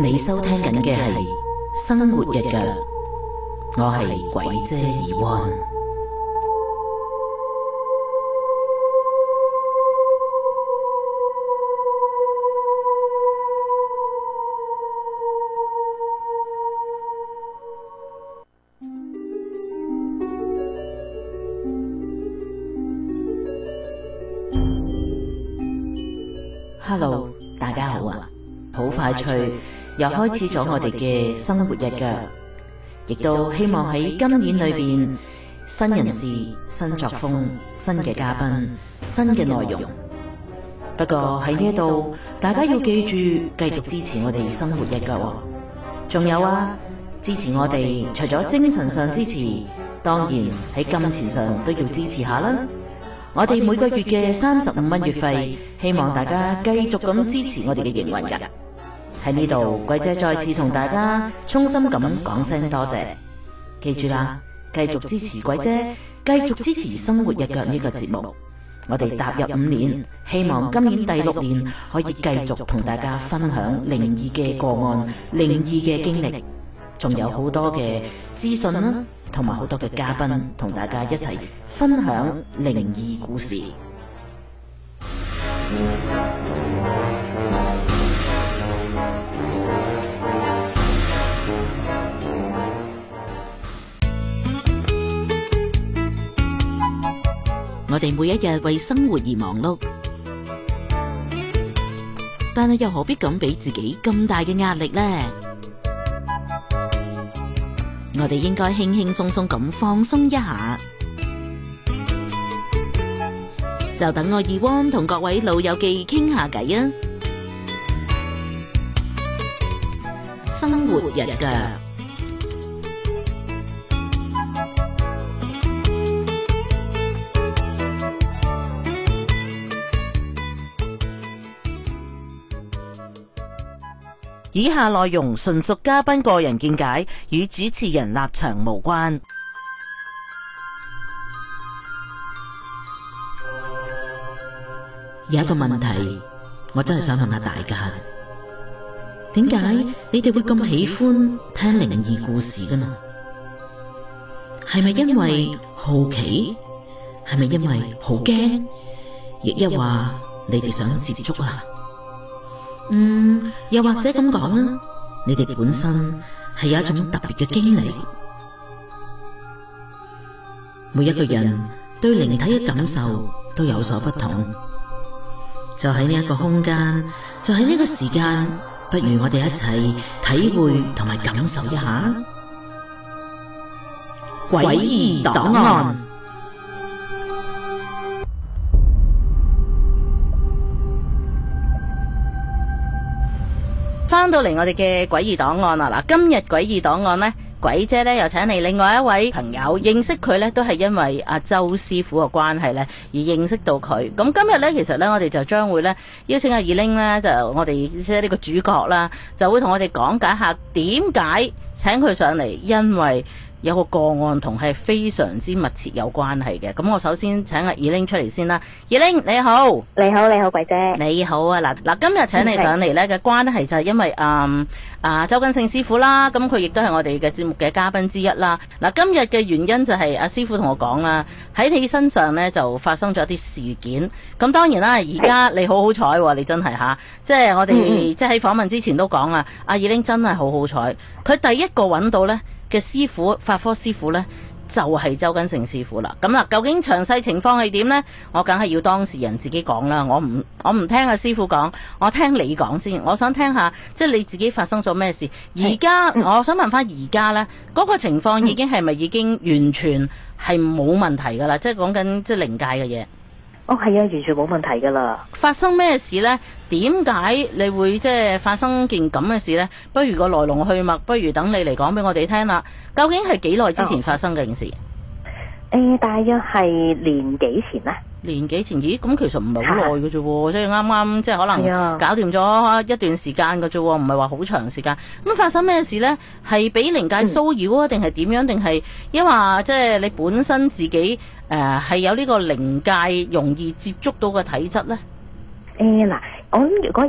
你收聽緊嘅係生活日腳，我係鬼姐怡安。Hello， 大家好啊！好快脆又開始咗我哋嘅生活日腳，亦都希望喺今年裏邊新人事、新作風、新嘅嘉賓、新嘅內容。不過喺呢度，大家要記住繼續支持我哋生活日腳喎。仲有啊，支持我哋除咗精神上支持，當然喺金錢上都要支持下啦。我哋每個月嘅35蚊月費，希望大家繼續咁支持我哋嘅營運㗎。喺呢度，鬼姐再次同大家衷心咁講聲多謝。記住啦，繼續支持鬼姐，繼續支持生活日腳呢個節目。我哋踏入5年，希望今年第6年可以繼續同大家分享靈異嘅個案、靈異嘅經歷，仲有好多嘅資訊啦，同埋好多嘅嘉賓同大家一齊分享靈異故事。我哋每一日為生活而忙碌，但係又何必咁俾自己咁大嘅壓力呢？我哋應該輕輕鬆鬆咁放鬆一下，就等我怡安同各位老友記傾下偈啊！生活日腳。以下內容純屬嘉賓個人見解，與主持人立場無關。有一個問題，我真係想問下大家，點解你哋會咁喜歡聽靈異故事㗎呢？係咪因為好奇？係咪因為好驚？亦一話你哋想接觸啊？又或者咁講啦，你哋本身係有一種特別嘅經歷。每一個人對靈體嘅感受都有所不同，就喺呢一個空間，就喺呢個時間，不如我哋一齊體會同埋感受一下詭異檔案。翻到嚟我哋嘅詭異檔案啦，嗱，今日詭異檔案呢，鬼姐呢又請嚟另外一位朋友，認識佢呢都係因為阿周師傅嘅關係呢而認識到佢。咁今日呢，其實呢，我哋就將會呢邀請阿二玲呢，就我哋即係呢個主角啦，就會同我哋講解下點解請佢上嚟，因為有個個案同係非常之密切有關係嘅。咁我首先請阿二玲出嚟先啦。二玲你好。 你好，你好，鬼姐。 你好啊，嗱，今日請你上嚟咧嘅關係就係因為周根勝師傅啦，咁佢亦都係我哋嘅節目嘅嘉賓之一啦。嗱，今日嘅原因就係阿師傅同我講啦，喺你身上咧就發生咗一啲事件。咁當然啦，而家你好好彩喎，你真係吓，即係我哋即係喺訪問之前都講啦，阿二玲真係好好彩，佢第一個揾到咧嘅師傅，法科師傅呢，就係周根勝師傅啦。咁啦，究竟詳細情況係點呢？我梗係要當事人自己講啦。我唔聽阿師傅講，我聽你講先。我想聽下，即係你自己發生咗咩事。而家我想問翻，而家呢嗰個情況已經係咪已經完全係冇問題噶啦？即係講緊即係靈界嘅嘢。 哦，係啊，完全冇問題噶啦。 發生咩事呢？點解你會即係發生件咁嘅事呢？不如個來龍去脈，不如等你嚟講俾我哋聽啦。究竟係幾耐之前發生嘅件事？ 大約係年幾前呢？ 年幾前？咦，咁其實唔係好耐嘅啫喎，即係啱啱即係可能搞掂咗一段時間嘅啫喎，唔係話好長時間。咁發生咩事呢？係俾靈界騷擾啊，定係點樣？定係因為即係你本身自己係有呢個靈界容易接觸到嘅體質呢？ 嗱，我諗如果有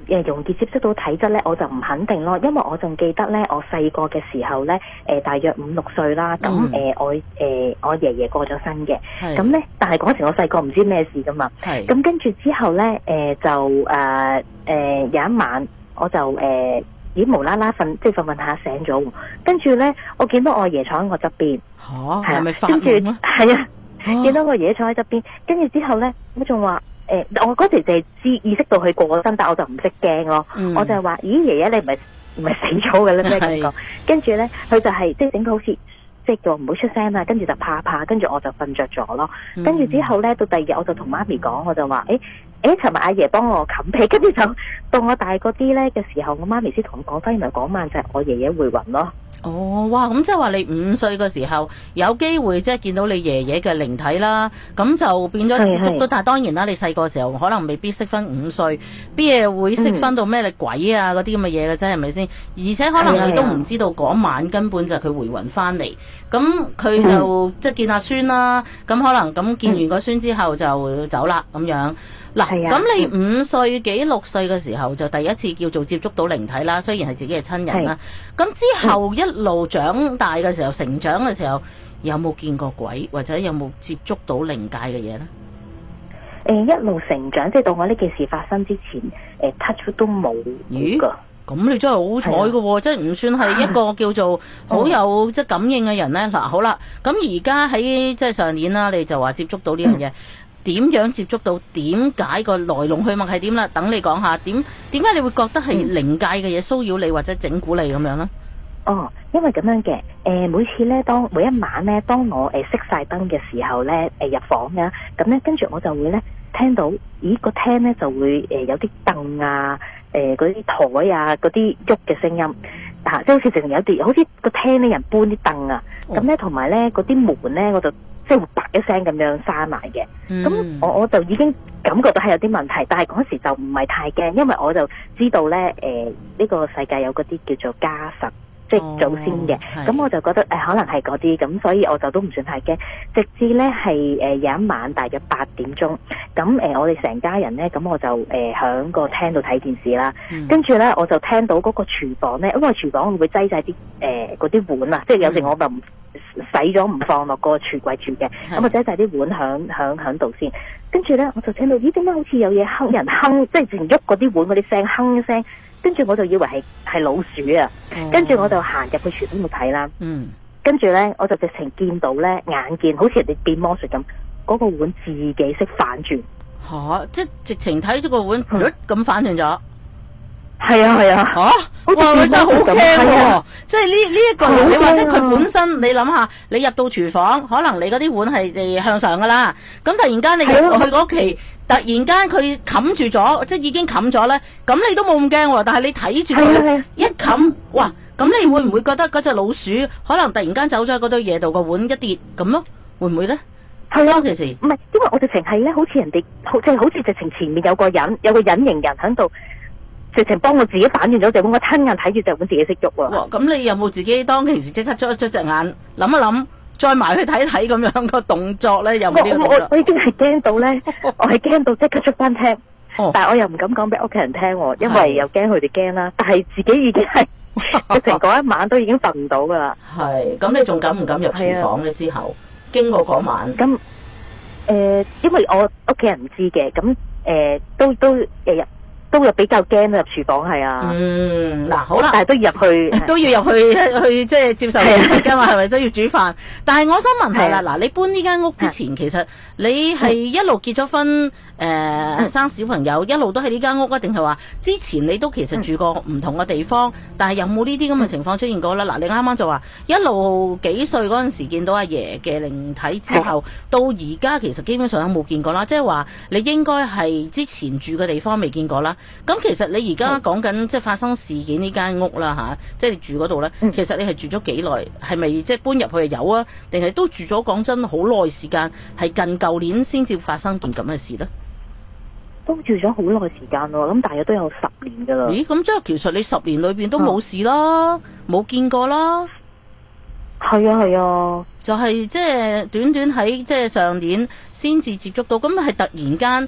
容易接觸到體質咧，我就唔肯定咯，因為我仲記得咧，我細個嘅時候咧，大約5、6歲啦，咁我爺爺過咗身嘅，咁咧，但係嗰時我細個唔知咩事噶嘛，咁跟住之後咧，就有一晚我就咦無啦啦瞓，即係瞓下醒咗，跟住咧我見到我爺坐喺我側邊， 係咪發夢啊？ 跟住係啊，見到我爺坐喺側邊，跟住之後咧，我仲話。我嗰時就係意識到佢過咗身，但我就唔識驚咯。我就係話：咦，爺爺你唔係死咗嘅咧咩？咁講，跟住咧佢就係即係整到好似即係叫我唔好出聲啦，跟住就怕，跟住我就瞓着咗咯。跟住之後咧，到第二日我就同媽咪講，我就話：尋日阿爺幫我冚被，跟住就到我大個啲咧嘅時候，我媽咪先同我講翻，原來嗰晚就係我爺爺回魂咯。 哦，哇！咁即係話你5歲嘅時候有機會即係見到你爺爺嘅靈體啦，咁就變咗接觸到。但係當然啦，你細個時候可能未必識分5歲，邊嘢會識分到咩你鬼啊嗰啲咁嘅嘢嘅啫，係咪先？而且可能你都唔知道嗰晚根本就係佢回魂翻嚟，咁佢就即係見阿孫啦，咁可能咁見完個孫之後就走啦咁樣。嗱，咁你5歲幾6歲嘅時候就第一次叫做接觸到靈體啦，雖然係自己嘅親人啦。咁之後一路長大嘅時候，成長嘅時候，有冇見過鬼，或者有冇接觸到靈界嘅嘢呢？ 一路成長，即係到我呢件事發生之前，touch 都冇㗎。 咁你真係好彩㗎喎，即係唔算係一個叫做好有即係感應嘅人呢。嗱，好啦，咁而家喺即係上年啦，你就話接觸到呢樣嘢。點樣接觸到？點解個來龍去脈係點啦？等你講下點解你會覺得係靈界嘅嘢騷擾你或者整蠱你咁樣呢？ 因為咁樣嘅，每次咧，每一晚咧，當我熄晒燈嘅時候咧，入房啊，咁咧跟住我就會咧聽到，咦個廳咧就會有啲凳啊，嗰啲台啊，嗰啲喐嘅聲音，即係好似淨有啲，好似個廳咧人搬啲凳啊，咁咧同埋咧嗰啲門咧我就。即係會啪一聲咁樣閂埋嘅，咁我就已經感覺到係有啲問題，但係嗰時就唔係太驚，因為我就知道咧，呢個世界有嗰啲叫做家神，即係祖先嘅，咁我就覺得可能係嗰啲，咁所以我就都唔算太驚。直至咧係有一晚大約8點鐘，咁我哋成家人咧，咁我就響個廳度睇電視啦，跟住咧我就聽到嗰個廚房咧，因為廚房會擠晒啲嗰啲碗啊，即係有時我就唔洗咗唔放落個櫥櫃住嘅，咁我擠晒啲碗響度先，跟住咧我就聽到咦點解好似有嘢哼人哼，即係淨喐嗰啲碗嗰啲聲哼一聲，跟住我就以為係老鼠啊，跟住我就行入去廚房度睇啦，跟住咧我就直情見到咧眼見好似人哋變魔術咁，嗰個碗自己識反轉， 即係直情睇咗個碗咁反轉咗。 係啊， 哇！佢真係好驚喎，即係呢一個你話即係佢本身，你諗下，你入到廚房，可能你嗰啲碗係向上噶啦，咁突然間你入去嗰期，突然間佢冚住咗，即係已經冚咗咧，咁你都冇咁驚喎，但係你睇住佢一冚，哇！咁你會唔會覺得嗰隻老鼠可能突然間走咗喺嗰堆嘢度，個碗一跌咁咯？會唔會咧？係啊，其實唔係， 因為我直情係咧，好似人哋，即係好似直情前面有個隱形人喺度。直情幫我自己反轉咗隻碗，我親眼睇住隻碗自己識喐喎。咁你有冇自己當其時即刻捽隻眼諗一諗，再埋去睇睇咁樣個動作咧？有冇呢個動作？ 我已經係驚到咧，我係驚到即刻出翻廳，但係我又唔敢講俾屋企人聽，因為又驚佢哋驚啦。但係自己已經係直情嗰一晚都已經瞓唔到噶啦。係，咁你仲敢唔敢入廚房咧？之後經過嗰晚，咁因為我屋企人唔知嘅，咁都有比較驚入廚房係啊，嗱好啦，但係都要入去即係接受現實噶嘛，係咪都要煮飯？但係我想問係啦，嗱你搬呢間屋之前，其實你係一路結咗婚，生小朋友，一路都喺呢間屋啊？定係話之前你都其實住過唔同嘅地方，但係有冇呢啲咁嘅情況出現過啦？嗱，你啱啱就話一路幾歲嗰陣時見到阿爺嘅靈體之後，到而家其實基本上都冇見過啦，即係話你應該係之前住嘅地方未見過啦。咁其實你而家講緊即係發生事件呢間屋啦吓，即係你住嗰度咧，其實你係住咗幾耐？係咪即係搬入去有啊？定係都住咗講真好耐時間？係近舊年先至發生件咁嘅事咧？ 都住咗好耐時間咯，咁大約都有10年噶啦。 咦？咁即係其實你10年裏邊都冇事啦，冇見過啦。係啊，就係即係短短喺即係上年先至接觸到，咁係突然間。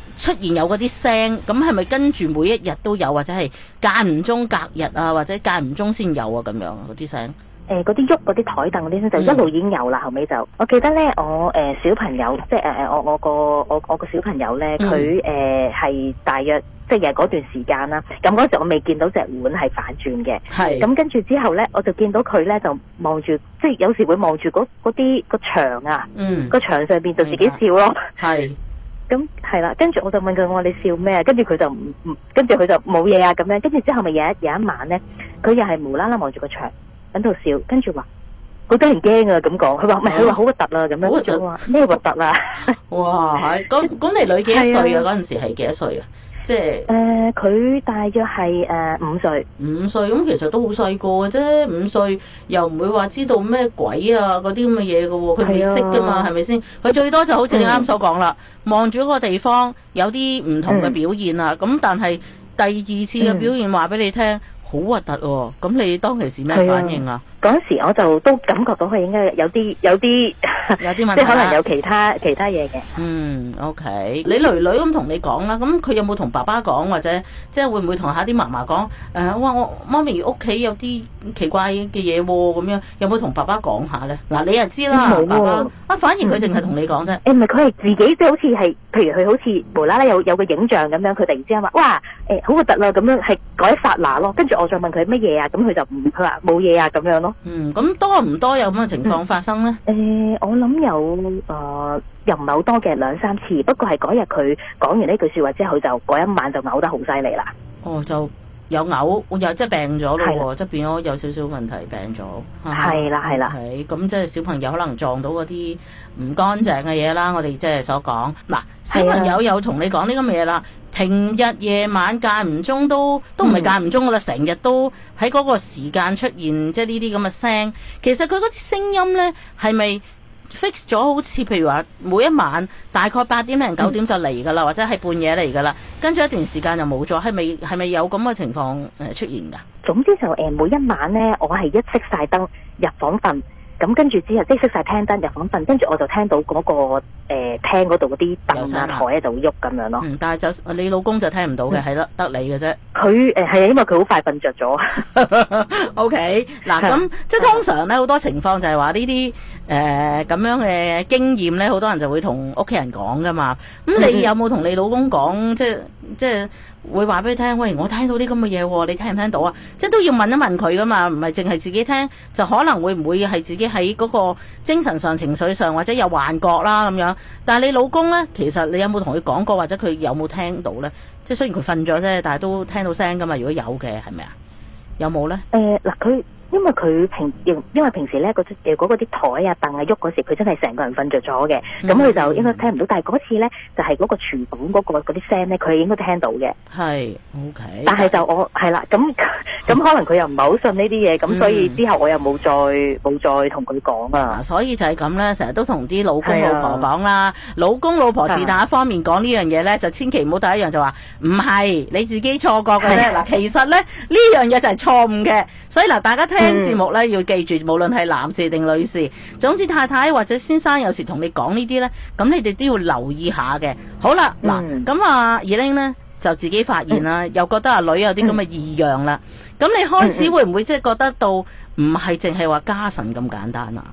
出現有嗰啲聲，咁係咪跟住每一日都有，或者係間唔中隔日啊，或者間唔中先有啊咁樣嗰啲聲？ 嗰啲喐嗰啲台凳嗰啲聲就一路已經有啦，後尾就我記得咧，我小朋友即係我個小朋友咧，佢係大約即係嗰段時間啦。咁嗰時我未見到隻碗係反轉嘅，係咁跟住之後咧，我就見到佢咧就望住，即係有時會望住嗰啲個牆啊，個牆上邊就自己笑咯，係。咁係啦，跟住我就問佢，我話你笑咩啊？跟住佢就跟住佢就冇嘢啊咁樣。跟住之後咪有一晚咧，佢又係無啦啦望住個牆喺度笑，跟住話好得人驚啊咁講。佢話唔係，佢話好核突啦咁樣。跟住我話咩核突啊？哇，係咁你女幾多歲啊？嗰陣時係幾多歲啊？即係佢大約係5歲。5歲咁其實都好細個嘅啫，5歲又唔會話知道咩鬼啊嗰啲咁嘅嘢嘅喎，佢未識噶嘛，係咪先？佢最多就好似你啱所講啦，望住嗰個地方有啲唔同嘅表現啊，咁但係第二次嘅表現話俾你聽，好核突喎！咁你當其時咩反應啊？嗰時我就都感覺到佢應該有啲問題，即係可能有其他嘢嘅。OK。你女女咁同你講啦，咁佢有冇同爸爸講，或者即係會唔會同下啲嫲嫲講？哇！我媽咪屋企有啲奇怪嘅嘢喎，咁樣有冇同爸爸講下咧？嗱，你又知啦，爸爸反而佢淨係同你講啫。唔係，佢係自己即係好似係，譬如佢好似無啦啦有個影像咁樣，佢突然之間話：哇！好核突啦咁樣，係嗰一剎那咯。跟住我再問佢乜嘢啊，咁佢就佢話冇嘢啊咁樣咯。咁多唔多有咁嘅情況發生咧？我諗有又唔係好多嘅，2-3次。不過係嗰日佢講完呢句説話之後，佢就嗰一晚就嘔得好犀利啦。哦，就有嘔，又即係病咗咯喎，即係變咗有少少問題病咗。係啦，係啦。咁即係小朋友可能撞到嗰啲唔乾淨嘅嘢啦。我哋即係所講嗱，小朋友有同你講呢咁嘅嘢啦。平日夜晚間唔中都唔係間唔中噶啦，成日都喺嗰個時間出現，即係呢啲咁嘅聲。其實佢嗰啲聲音咧係咪 fix 咗？好似譬如話每一晚大概8點零9點就嚟噶啦，或者係半夜嚟噶啦，跟住一段時間就冇咗，係咪有咁嘅情況出現噶？總之就每一晚咧，我係一熄晒燈入房瞓。咁跟住之後，即係熄晒廳燈入房瞓，跟住我就聽到嗰個廳嗰度嗰啲凳啊台啊就會喐咁樣咯。但係就你老公就聽唔到嘅，係得你嘅啫。佢係啊，因為佢好快瞓着咗。OK， 嗱咁即係通常咧好多情況就係話呢啲咁樣嘅經驗咧，好多人就會同屋企人講噶嘛。咁你有冇同你老公講？即係會話俾佢聽，喂，我聽到啲咁嘅嘢喎，你聽唔聽到啊？即係都要問一問佢噶嘛，唔係淨係自己聽，就可能會唔會係自己喺嗰個精神上、情緒上或者有幻覺啦咁樣。但係你老公呢，其實你有冇同佢講過，或者佢有冇聽到呢？即係雖然佢瞓咗啫，但係都聽到聲噶嘛。如果有嘅，係咪啊？有冇呢？嗱，佢。因為佢平時咧嗰啲台啊凳啊喐嗰時，佢真係成個人瞓着咗嘅，咁佢就應該聽唔到。但係嗰次咧就係嗰個廚房嗰啲聲咧，佢應該聽到嘅。係 OK。但係就我係啦，咁可能佢又唔係好信呢啲嘢，咁所以之後我又冇再同佢講啊。所以就係咁咧，成日都同啲老公老婆講啦，老公老婆是但一方面講呢樣嘢咧，就千祈唔好第一樣就話唔係你自己錯覺嘅啫。嗱，其實咧呢樣嘢就係錯誤嘅，所以嗱大家聽節目咧要記住，無論係男士定女士，總之太太或者先生有時同你講呢啲咧，咁你哋都要留意下嘅。好啦，嗱咁Elaine咧就自己發現啦，又覺得阿女有啲咁嘅異樣啦。咁你開始會唔會即係覺得到唔係淨係話家神咁簡單啊？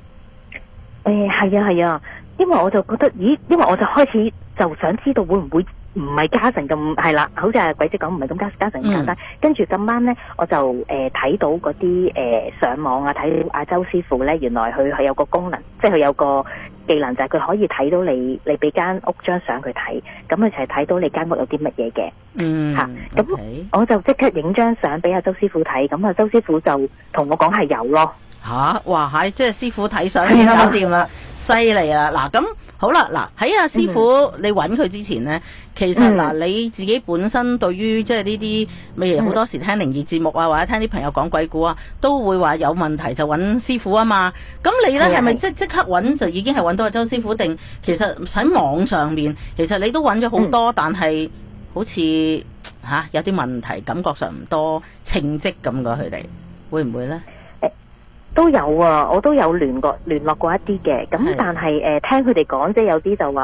係啊，因為我就覺得，因為我就開始就想知道會唔會唔係家神咁係啦，好似阿鬼姐講唔係咁家神咁簡單。跟住咁啱咧，我就睇到嗰啲上網啊，睇到阿周師傅咧，原來佢有個功能，即係佢有個技能，就係佢可以睇到你俾間屋張相佢睇，咁佢就係睇到你間屋有啲乜嘢嘅。咁我就即刻影張相俾阿周師傅睇，咁阿周師傅就同我講係有咯。哇即係師傅睇相已經搞掂啦，犀利啦！嗱咁好啦，嗱喺阿師傅你揾佢之前呢，其實嗱你自己本身對於即係呢啲，譬如好多時聽靈異節目啊，或者聽啲朋友講鬼故啊，都會話有問題就揾師傅啊嘛。咁你呢係咪即刻揾就已經係揾到阿周師傅，定其實喺網上面其實你都揾咗好多，但係好似有啲問題，感覺上唔多稱職咁噶，佢哋會唔會呢？都有啊，我都有聯絡過一啲嘅，咁但係聽佢哋講，即係有啲就話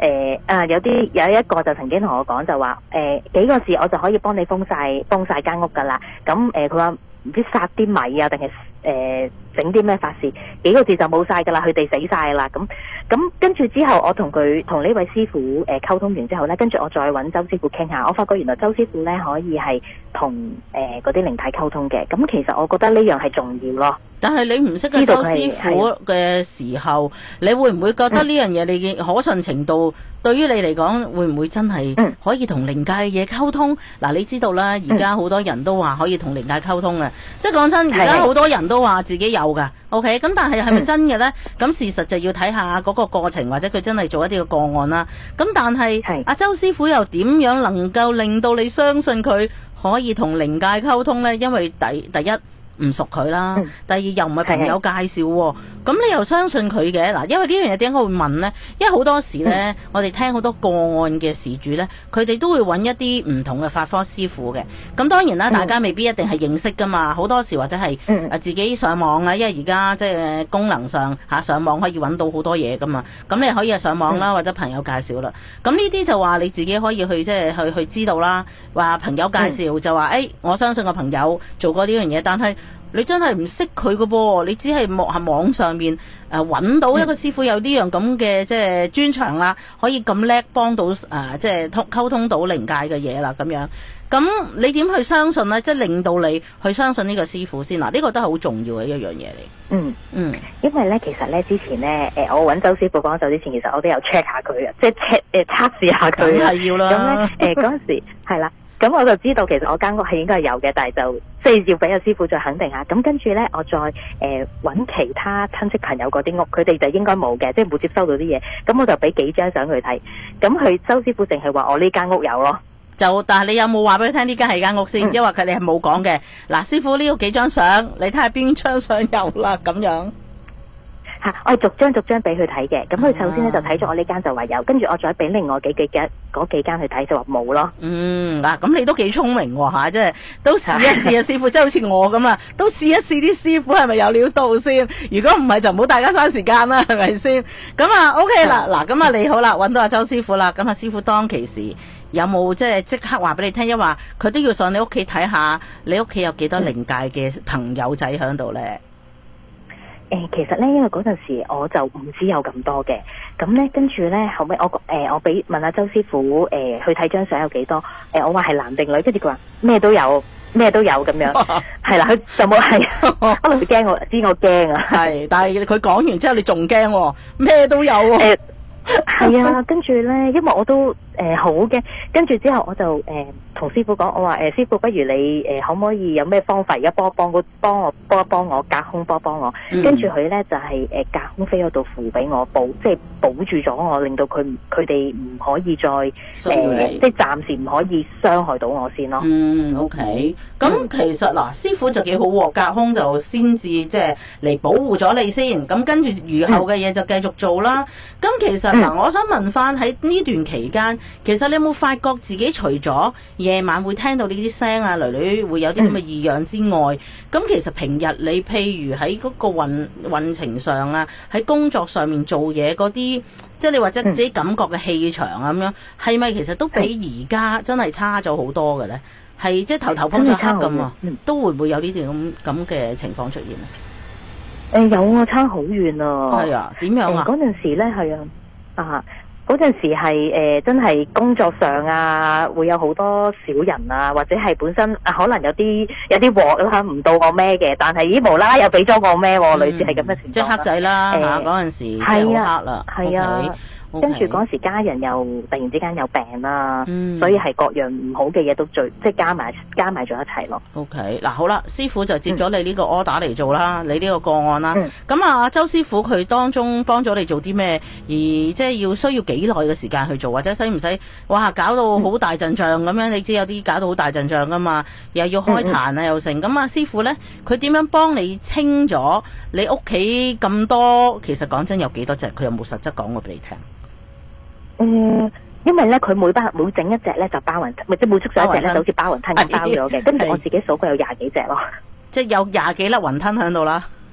有一個就曾經同我講就話幾個字我就可以幫你封晒間屋噶啦。咁佢話唔知撒啲米啊定係整啲咩法事，幾個字就冇晒噶啦，佢哋死晒啦。咁跟住之後，我同呢位師傅溝通完之後咧，跟住我再揾周師傅傾下，我發覺原來周師傅咧可以係同嗰啲靈體溝通嘅。咁其實我覺得呢樣係重要咯。 但係你唔識嘅周師傅嘅時候，你會唔會覺得呢樣嘢你嘅可信程度對於你嚟講，會唔會真係可以同靈界嘅嘢溝通？嗱，你知道啦，而家好多人都話可以同靈界溝通嘅，即係講真，而家好多人都話自己有噶，OK？ 咁但係係咪真嘅呢？咁事實就要睇下嗰個過程，或者佢真係做一啲嘅個案啦。咁但係阿周師傅又點樣能夠令到你相信佢可以同靈界溝通呢？因為第一唔熟佢啦，第二又唔係朋友介紹喎，咁你又相信佢嘅嗱？因為呢樣嘢點解我會問呢？因為好多時呢，我哋聽好多個案嘅事主呢，佢哋都會揾一啲唔同嘅法科師傅嘅。咁當然啦，大家未必一定係認識噶嘛，好多時或者係自己上網啊，因為而家即係功能上上網可以揾到好多嘢噶嘛。咁你可以係上網啦，或者朋友介紹啦。咁呢啲就話你自己可以去即係去知道啦。話朋友介紹就話我相信個朋友做過呢樣嘢，但係你真係唔識佢嘅噃，你只係喺網上面揾到一個師傅有呢樣咁嘅即係專長啦，可以咁叻幫到即係溝通到靈界嘅嘢啦咁樣。咁你點去相信呢？即係令到你去相信呢個師傅先嗱？呢個都係好重要嘅一樣嘢嚟。 因為咧，其實咧之前咧，我揾周師傅講手之前，其實我都有 check 下佢啊，即係測試下佢。 梗係要啦。 咁咧，嗰陣時係啦。咁我就知道其實我間屋係應該係有嘅，但係就即係要俾個師傅再肯定下。咁跟住咧，我再揾其他親戚朋友嗰啲屋，佢哋就應該冇嘅，即係冇接收到啲嘢。咁我就俾幾張相佢睇。咁佢周師傅淨係話我呢間屋有咯。 但係你有冇話俾佢聽呢間係間屋先？因為佢哋係冇講嘅。嗱，師傅呢度幾張相，你睇下邊張相有啦咁樣。 我係逐張俾佢睇嘅，咁佢首先咧就睇咗我呢間就話有，跟住我再俾另外幾間去睇就話冇咯。 嗱，咁你都幾聰明喎，即係都試一試啊，師傅，即係好似我咁啊，都試一試啲師傅係咪有料到先。如果唔係就唔好大家嘥時間啦，係咪先？咁啊 OK 啦，嗱，咁啊你好啦，揾到阿周師傅啦，咁啊師傅當其時有冇即刻話俾你聽，因為佢都要上你屋企睇下，你屋企有幾多靈界嘅朋友仔喺度咧？ 其實咧，因為嗰陣時我就唔知有咁多嘅，咁咧跟住咧後尾我問阿周師傅去睇張相有幾多，我話係男定女，跟住佢話咩都有咁樣，係啦，佢就冇係，可能佢驚我知我驚啊， 係，但係佢講完之後你仲驚喎，咩都有喎。 係啊，跟住咧，因為我都好嘅，跟住之後我就同師傅講，我話師傅，不如你可唔可以有咩方法而家幫我隔空幫我，跟住佢咧就係隔空飛嗰度符俾我保住咗我，令到佢哋唔可以再即係暫時唔可以傷害到我先咯。 OK，咁其實嗱，師傅就幾好喎，隔空就先至即係嚟保護咗你先，咁跟住餘後嘅嘢就繼續做啦。咁其實嗱，我想問翻喺呢段期間，其實你有冇發覺自己除咗夜晚會聽到呢啲聲啊，女女會有啲咁嘅異樣之外，咁其實平日你譬如喺嗰個運程上啊，喺工作上面做嘢嗰啲，即係你或者自己感覺嘅氣場啊咁樣，係咪其實都比而家真係差咗好多嘅咧？係即係頭碰著黑咁啊，都會唔會有呢段咁嘅情況出現啊？ 有啊，差好遠啊！ 係啊，點樣啊？ 嗰陣時咧係嗰陣時係真係工作上啊，會有好多小人啊，或者係本身可能有啲鑊啦，唔到我孭嘅，但係無啦啦又俾咗我孭喎，類似係咁嘅情況。 即係黑仔啦嗰陣時即係好黑啦， 係啊。跟住嗰時家人又突然之間有病啦，所以係各樣唔好嘅嘢都即係加埋咗一齊咯。 OK， 嗱好啦，師傅就接咗你呢個 order 嚟做啦，你呢個個案啦。咁啊，周師傅佢當中幫咗你做啲咩？而即係需要幾耐嘅時間去做，或者使唔使哇搞到好大陣仗咁樣？你知有啲搞到好大陣仗噶嘛，又要開壇啊又成。咁啊，師傅咧，佢點樣幫你清咗你屋企咁多？其實講真有幾多隻？佢有冇實質講過俾你聽？ 因為咧佢每整一隻咧就包雲，即係每出咗一隻咧就好似包雲吞咁包咗嘅，跟住我自己數過有20幾隻咯， 即係有20幾粒雲吞喺度啦。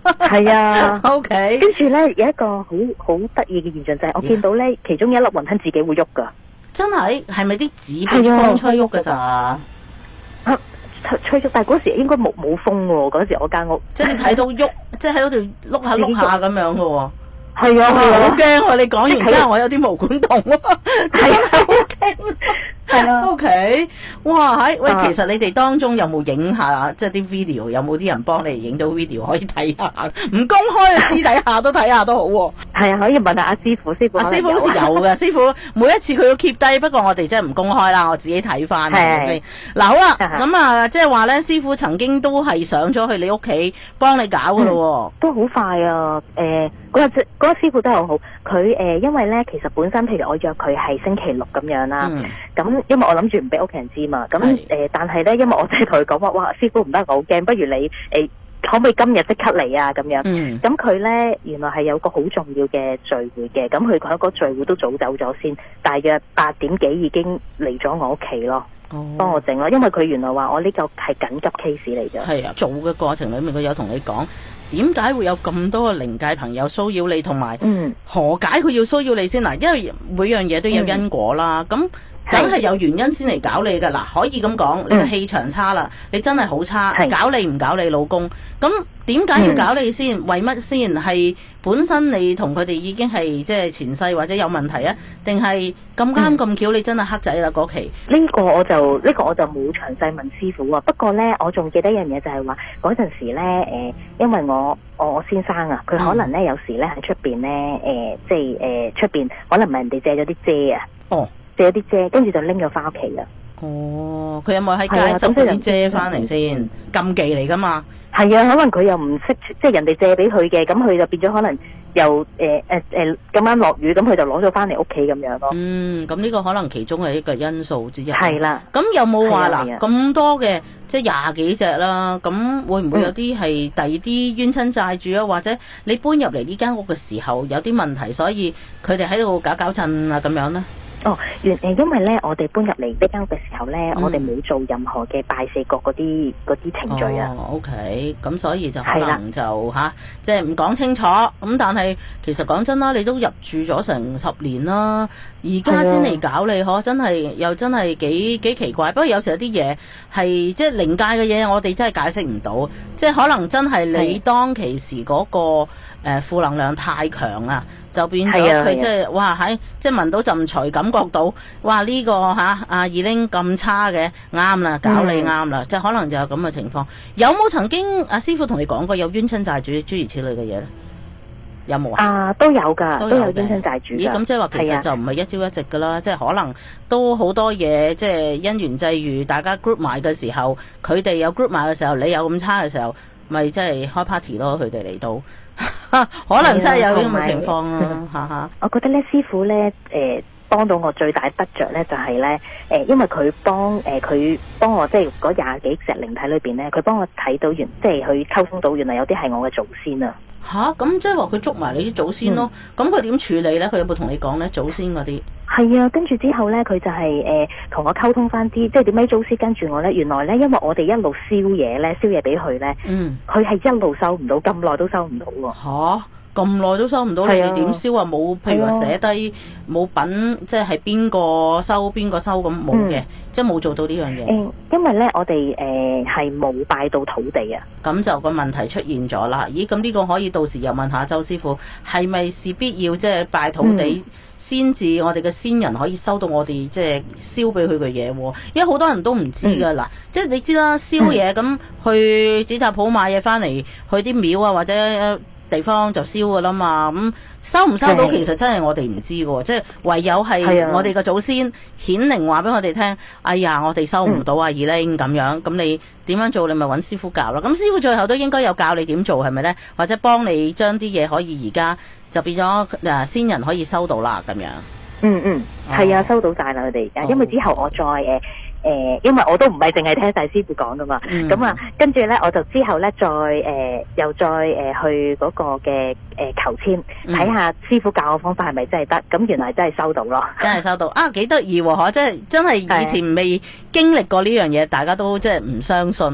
係啊。 O K， 跟住咧有一個好得意嘅現象就係我見到咧其中一粒雲吞自己會喐噶。 真係咪啲紙俾風吹喐㗎咋？ 吹咗，但係嗰時應該冇風喎。嗰時我間屋即係你睇到喐，即係喺嗰度碌下碌下咁樣㗎喎。 係啊， 好驚喎！你講完之後，我有啲毛管戙喎，真係好驚。 係啊。 O K， 哇！喂，其實你哋當中有冇影下，即係啲 video， 有冇啲人幫你影到 video 可以睇下？唔公開啊，私底下都睇下都好喎。 係啊，可以問下阿師傅，師傅好似有嘅，師傅每一次佢都 keep 低，不過我哋真係唔公開啦，我自己睇翻係咪先？嗱好啦，咁啊，即係話咧，師傅曾經都係上咗去你屋企幫你搞噶咯喎， 都好快啊！嗰個師傅都好好，佢因為咧其實本身譬如我約佢係星期六咁樣啦，咁因為我諗住唔俾屋企人知嘛，咁但係咧因為我真係同佢講話，哇師傅唔得，我好驚，不如你可唔可以今日即刻嚟啊？咁樣，咁佢咧原來係有個好重要嘅聚會嘅，咁佢嗰個聚會都早走咗先，大約8點幾已經嚟咗我屋企咯，幫我整咯，因為佢原來話我呢個係緊急 case 嚟嘅。係啊， 做嘅過程裏面佢有同你講點解會有咁多嘅靈界朋友騷擾你，同埋何解佢要騷擾你先嗱？因為每樣嘢都有因果啦，咁。梗係有原因先嚟搞你㗎嗱，可以咁講，你個氣場差啦，你真係好差，搞你唔搞你老公，咁點解要搞你先？為乜先？係本身你同佢哋已經係即係前世或者有問題啊？定係咁啱咁巧你真係黑仔啦嗰期？ 呢個我就冇詳細問師傅啊。不過咧，我仲記得一樣嘢就係話嗰陣時咧，因為我先生啊，佢可能咧有時咧喺出邊咧，即係出邊可能唔係人哋借咗啲遮啊。哦。借啲遮，跟住就拎咗翻屋企啦。 哦，佢有冇喺街執啲遮翻嚟先？禁忌嚟噶嘛？ 係啊，可能佢又唔識，即係人哋借俾佢嘅，咁佢就變咗可能又咁啱落雨，咁佢就攞咗翻嚟屋企咁樣咯。 咁呢個可能其中係一個因素之一。 係啦。 咁有冇話嗱咁多嘅即係20幾隻啦？咁會唔會有啲係第二啲冤親債主啊？或者你搬入嚟呢間屋嘅時候有啲問題，所以佢哋喺度搞震啊咁樣呢？ 因為咧，我哋搬入嚟呢間屋嘅時候咧，我哋冇做任何嘅拜四角嗰啲程序啊。 OK， 咁所以就可能就即係唔講清楚。咁但係其實講真啦，你都入住咗成10年啦，而家先嚟搞你，真係幾奇怪。不過有時有啲嘢係即係靈界嘅嘢，我哋真係解釋唔到。即係可能真係你當其時嗰個負能量太強啊，就變咗佢即係哇即係聞到陣除，感覺到哇呢個阿二玲咁差嘅，啱啦，搞你啱啦，即係可能就有咁嘅情況。有冇曾經阿師傅同你講過有冤親債主諸如此類嘅嘢咧？有冇啊？ 都有㗎，都有冤親債主。 咦，咁即係話其實就唔係一朝一夕㗎啦，即係可能都好多嘢，即係因緣際遇，大家 group 埋嘅時候，佢哋有 group 埋嘅時候，你有咁差嘅時候，咪即係開 party 咯，佢哋嚟到。可能真係有咁嘅情況啊！ 我覺得咧，師傅咧，幫到我最大得着咧，就係咧，因為佢幫我，即係嗰20幾隻靈體裏邊咧，佢幫我睇到即係去溝通到，原來有啲係我嘅祖先啊！ 咁即係話佢捉埋你啲祖先咯？咁佢點處理咧？佢有冇同你講咧？祖先嗰啲？ 係啊，跟住之後咧，佢就係同我溝通翻啲，即係點解祖師跟住我咧？原來咧，因為我哋一路燒嘢俾佢咧，佢係一路收唔到，咁耐都收唔到喎。 咁耐都收唔到，你哋點燒啊？冇，譬如話寫低冇品，即係邊個收邊個收咁冇嘅，即係冇做到呢樣嘢。 因為咧，我哋係冇拜到土地啊。 咁就個問題出現咗啦。咦？咁呢個可以到時又問下周師傅，係咪事必要即係拜土地先至我哋嘅先人可以收到我哋即係燒俾佢嘅嘢？因為好多人都唔知㗎嗱，即係你知啦，燒嘢咁去紙紮鋪買嘢翻嚟，去啲廟啊或者地方就燒噶啦嘛，咁收唔收到其實真係我哋唔知嘅，即係唯有係我哋嘅祖先顯靈話俾我哋聽，哎呀我哋收唔到啊二玲咁樣，咁你點樣做你咪揾師傅教咯，咁師傅最後都應該有教你點做係咪呢？或者幫你將啲嘢可以而家就變咗先人可以收到啦咁樣。 係啊，收到晒啦佢哋，因為之後我再因為我都唔係淨係聽晒師傅講噶嘛，咁跟住咧我就之後咧又再去嗰個嘅求籤，睇下師傅教我方法係咪真係得，咁原來真係收到咯， 真係收到啊，幾得意喎！即係真係以前未經歷過呢樣嘢，大家都即係唔相信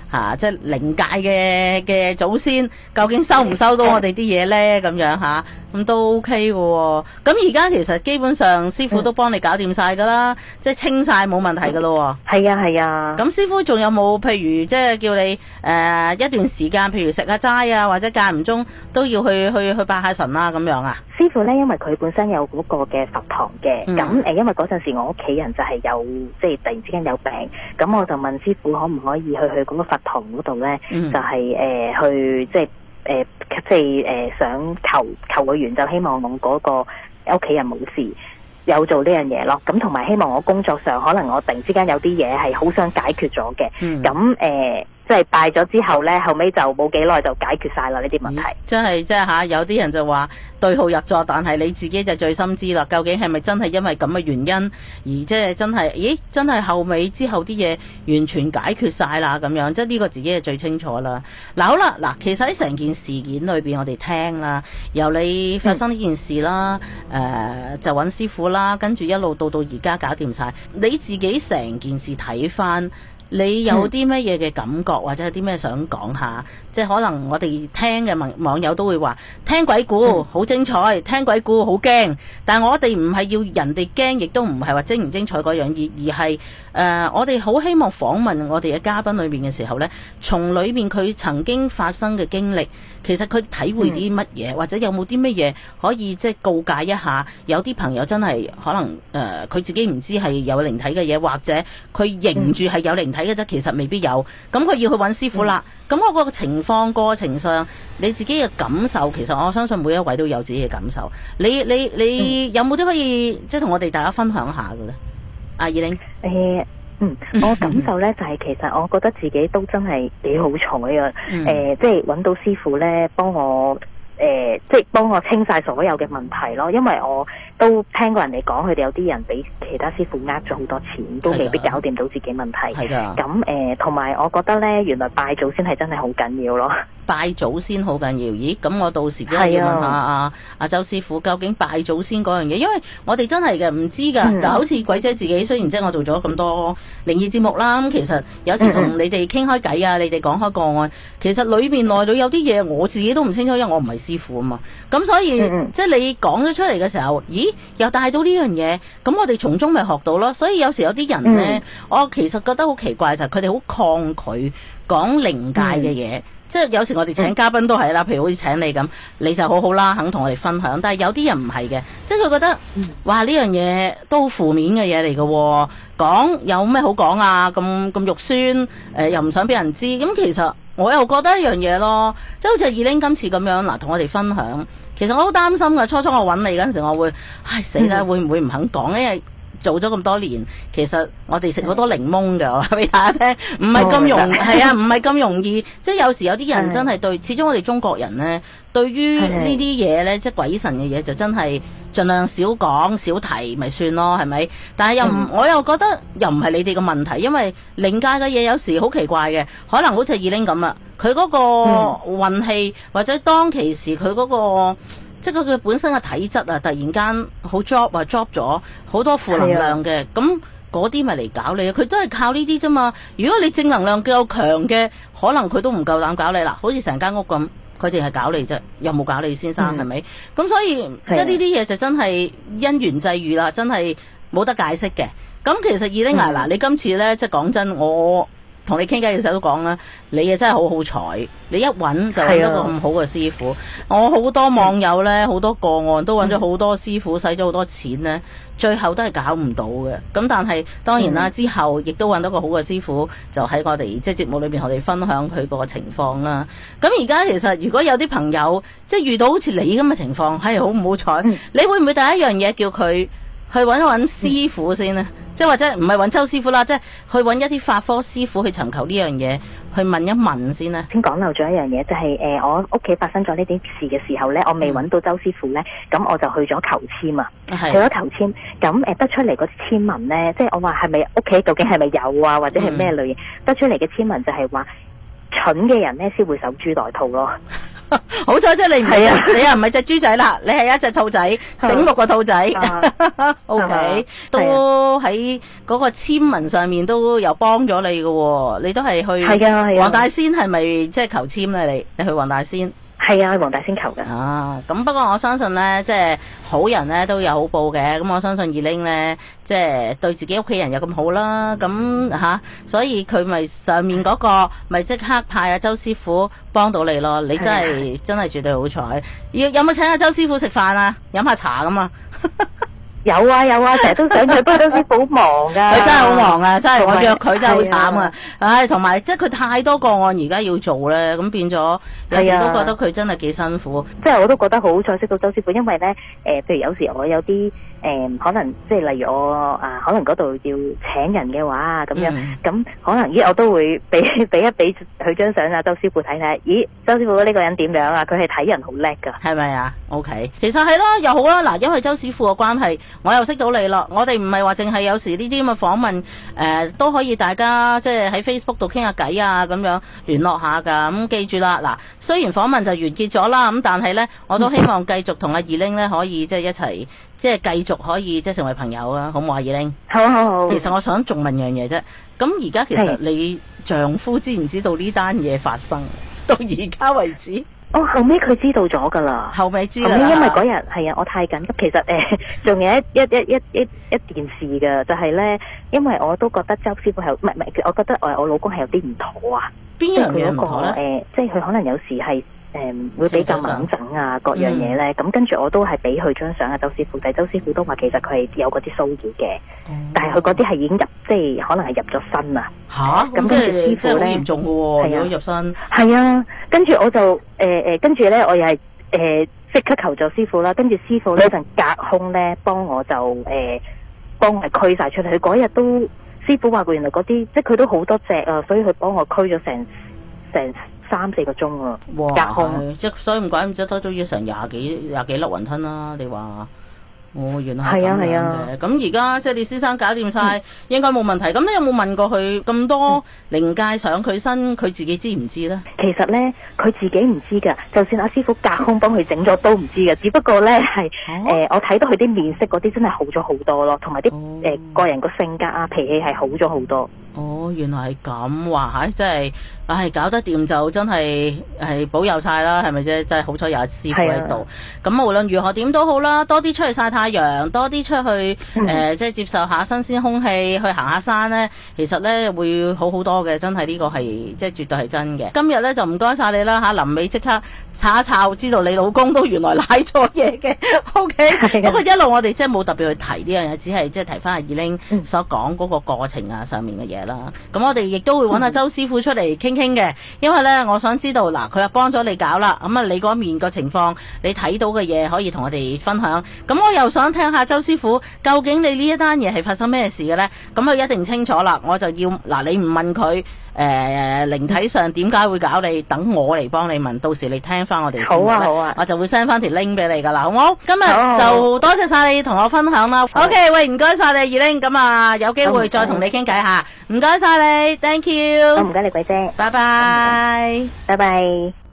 即係靈界嘅祖先，究竟收唔收到我哋啲嘢咧？咁樣嚇，咁都 OK 嘅喎。咁而家其實基本上師傅都幫你搞掂晒㗎啦，即係清晒冇問題㗎咯喎。 係啊係啊。 咁師傅仲有冇譬如即係叫你一段時間，譬如食下齋啊，或者間唔中都要去拜下神啊咁樣啊？ 師傅咧，因為佢本身有嗰個嘅佛堂嘅，咁因為嗰陣時我屋企人就係有即係突然之間有病，咁我就問師傅可唔可以去嗰個佛堂嗰度咧，就係去即係想求個緣，就希望我嗰個屋企人冇事，有做呢樣嘢咯。咁同埋希望我工作上可能我突然之間有啲嘢係好想解決咗嘅，咁即係拜咗之後呢，後尾就冇幾耐就解決晒啦呢啲問題。 真係即係嚇，有啲人就話對號入座，但係你自己就最深知啦。究竟係咪真係因為咁嘅原因，而即係真係，咦？真係後尾之後啲嘢完全解決晒啦咁樣，即係呢個自己係最清楚啦。嗱好啦，嗱其實喺成件事件裏邊，我哋聽啦，由你發生呢件事啦，就揾師傅啦，跟住一路到而家搞掂晒，你自己成件事睇翻。你有啲乜嘢嘅感覺，或者有啲咩想講下？即係可能我哋聽嘅網友都會話，聽鬼故好精彩，聽鬼故好驚。但係我哋唔係要人哋驚，亦都唔係話精唔精彩嗰樣，而係我哋好希望訪問我哋嘅嘉賓裏面嘅時候呢，從裏面佢曾經發生嘅經歷，其實佢體會啲乜嘢，或者有冇啲乜嘢可以即係告誡一下？有啲朋友真係可能佢自己唔知係有靈體嘅嘢，或者佢認住係有靈體嘅啫，其實未必有。咁佢要去揾師傅啦。咁我個情況過程上，你自己嘅感受，其實我相信每一位都有自己嘅感受。你有冇啲可以即係同我哋大家分享下嘅咧？阿怡玲， 我感受咧就係其實我覺得自己都真係幾好彩啊！即係揾到師傅咧，幫我即係幫我清晒所有嘅問題咯。因為我都聽過人哋講，佢哋有啲人俾其他師傅呃咗好多錢，都未必搞掂到自己問題。係㗎。咁同埋我覺得咧，原來拜祖先係真係好緊要咯。拜祖先好緊要，咦？咁我到時都要問下阿周師傅，究竟拜祖先嗰樣嘢，因為我哋真係嘅唔知㗎。就好似鬼姐自己，雖然即係我做咗咁多靈異節目啦，咁其實有時同你哋傾開偈啊，你哋講開個案，其實裏面內裏有啲嘢我自己都唔清楚，因為我唔係師傅啊嘛。咁所以即係你講咗出嚟嘅時候，咦？又帶到呢樣嘢，咁我哋從中咪學到咯。所以有時有啲人呢，我其實覺得好奇怪就係佢哋好抗拒講靈界嘅嘢。即係有時我哋請嘉賓都係啦，譬如好似請你咁，你就好好啦，肯同我哋分享。但係有啲人唔係嘅，即係佢覺得，哇呢樣嘢都好負面嘅嘢嚟嘅，講有咩好講啊？咁肉酸，又唔想俾人知。咁其實我又覺得一樣嘢咯，即係好似二玲今次咁樣嗱，同我哋分享。其實我好擔心㗎，初初我揾你嗰陣時，我會，唉死啦，會唔會唔肯講？因為做咗咁多年，其實我哋食好多檸檬㗎，我話俾大家聽，唔係咁容易，係啊，唔係咁容易。即係有時有啲人真係對，始終我哋中國人呢，對於呢啲嘢呢，即係鬼神嘅嘢，就真係盡量少講少提，咪算咯，係咪？但係又唔，我又覺得又唔係你哋嘅問題，因為靈界嘅嘢有時好奇怪嘅，可能好似二玲咁啊，佢嗰個運氣或者當其時佢嗰個。即係佢本身嘅體質啊，突然間好 drop 咗好多負能量嘅，咁嗰啲咪嚟搞你啊！佢真係靠呢啲啫嘛。如果你正能量夠強嘅，可能佢都唔夠膽搞你啦。好似成間屋咁，佢淨係搞你啫，又冇搞你先生係咪？咁所以即係呢啲嘢就真係因緣際遇啦，真係冇得解釋嘅。咁其實二玲啊，嗱，你今次咧即係講真，我同你傾偈嘅時候都講啦，你啊真係好好彩，你一揾就揾到個咁好嘅師傅。我好多網友呢，好多個案都揾咗好多師傅，使咗好多錢呢，最後都係搞唔到嘅。咁但係當然啦，之後亦都揾到個好嘅師傅，就喺我哋即係節目裏邊，我哋分享佢個情況啦。咁而家其實如果有啲朋友即係遇到好似你咁嘅情況，係好唔好彩？你會唔會第一樣嘢叫佢去揾一揾師傅先呢？即係或者唔係揾周師傅啦，即係去揾一啲法科師傅去尋求呢樣嘢，去問一問先呢。先講漏咗一樣嘢，就係我屋企發生咗呢啲事嘅時候呢，我未揾到周師傅呢，咁我就去咗求籤啊，去咗求籤，咁得出嚟嗰啲籤文呢，即係我話係咪屋企究竟係咪有啊，或者係咩類型？得出嚟嘅籤文就係話蠢嘅人呢先會守株待兔咯。 好彩啫，你唔係係啊你又唔係隻豬仔啦，你係一隻兔仔，醒目個兔仔。O K， 都喺嗰個簽文上面都有幫咗你嘅喎，你都係去黃大仙係咪即係求簽咧？你去黃大仙？ 係啊，去黃大仙求嘅。 啊，咁不過我相信咧，即係好人咧都有好報嘅。咁我相信二玲咧，即係對自己屋企人又咁好啦。咁所以佢咪上面嗰個咪即刻派阿周師傅幫到你咯。你真係真係絕對好彩。有冇請阿周師傅食飯啊？飲下茶咁啊？ 有啊，成日都想去，不過周師傅好忙噶。 佢真係好忙啊！真係我約佢真係好慘啊！唉，同埋即係佢太多個案而家要做咧，咁變咗有時都覺得佢真係幾辛苦。 即係我都覺得好彩識到周師傅，因為咧譬如有時我有啲可能即係例如我可能嗰度要請人嘅話咁樣，咁可能我都會俾佢張相啊，周師傅睇睇。咦，周師傅呢個人點樣啊？佢係睇人好叻㗎， 係咪啊 ？OK， 其實係咯，又好啦。嗱，因為周師傅嘅關係，我又識到你啦。我哋唔係話淨係有時呢啲咁嘅訪問，都可以大家即係喺 Facebook 度傾下偈啊，咁樣聯絡下㗎。咁記住啦，嗱，雖然訪問就完結咗啦，咁但係咧，我都希望繼續同阿二玲咧可以即係一齊。即係繼續可以即係成為朋友啊，好唔好啊，二玲？ 好。 其實我想仲問樣嘢啫。咁而家其實你丈夫知唔知道呢單嘢發生到而家為止？ 後尾佢知道咗㗎啦。後尾知啦。 因為嗰日係啊，我太緊急。其實仲有一件事㗎，就係咧，因為我都覺得周師傅係唔係，我覺得我老公係有啲唔妥啊。 邊樣嘢唔妥咧？ 即係佢可能有時係。會比較猛整啊，各樣嘢咧，咁跟住我都係俾佢張相啊，周師傅睇，周師傅都話其實佢係有嗰啲騷擾嘅，但係佢嗰啲係已經入，即係可能係入咗身啊。咁跟住師傅咧， 好嚴重嘅喎，如果入身。 係啊，跟住我就跟住咧，我又係即刻求助師傅啦，跟住師傅呢陣隔空咧幫我就幫我驅晒出嚟。佢嗰日都師傅話佢原來嗰啲，即係佢都好多隻啊，所以佢幫我驅咗成3-4個鐘啊！隔空， 即係所以唔怪唔之都要成廿幾粒雲吞啦！你話，原來係咁樣嘅。咁而家即係你先生搞掂晒，應該冇問題。咁你有冇問過佢咁多靈界上佢身，佢自己知唔知咧？ 其實咧，佢自己唔知㗎。就算阿師傅隔空幫佢整咗都唔知㗎。只不過咧係我睇到佢啲面色嗰啲真係好咗好多咯，同埋啲個人個性格啊脾氣係好咗好多。原來係咁，哇！真係，搞得掂就真係保佑晒啦，係咪啫？真係好彩有阿師傅喺度。咁無論如何點都好啦，多啲出去曬太陽，多啲出去即係接受下新鮮空氣，去行下山咧，其實咧會好好多嘅。真係呢個係即係絕對係真嘅。今日咧就唔該晒你啦嚇，臨尾即刻查一查，知道你老公都原來賴咗嘢嘅。OK， 不過一路我哋即係冇特別去提呢樣嘢，只係即係提翻阿二玲所講嗰個過程啊上面嘅嘢啦。咁我哋亦都會揾阿周師傅出嚟傾傾嘅，因為咧我想知道嗱，佢又幫咗你搞啦，咁啊你嗰面個情況，你睇到嘅嘢可以同我哋分享。咁我又想聽下周師傅，究竟你呢一單嘢係發生咩事嘅咧？咁佢一定清楚啦，我就要嗱，你唔問佢靈體上點解會搞你，等我嚟幫你問，到時你聽翻我哋節目咧，好啊，我就會 send 翻條 link 俾你噶啦，好唔好？今日就多謝晒你同我分享啦。OK， 喂，唔該晒你二玲，咁啊有機會再同你傾偈下，唔該晒你 ，thank you。唔該你鬼姐，拜拜，拜拜。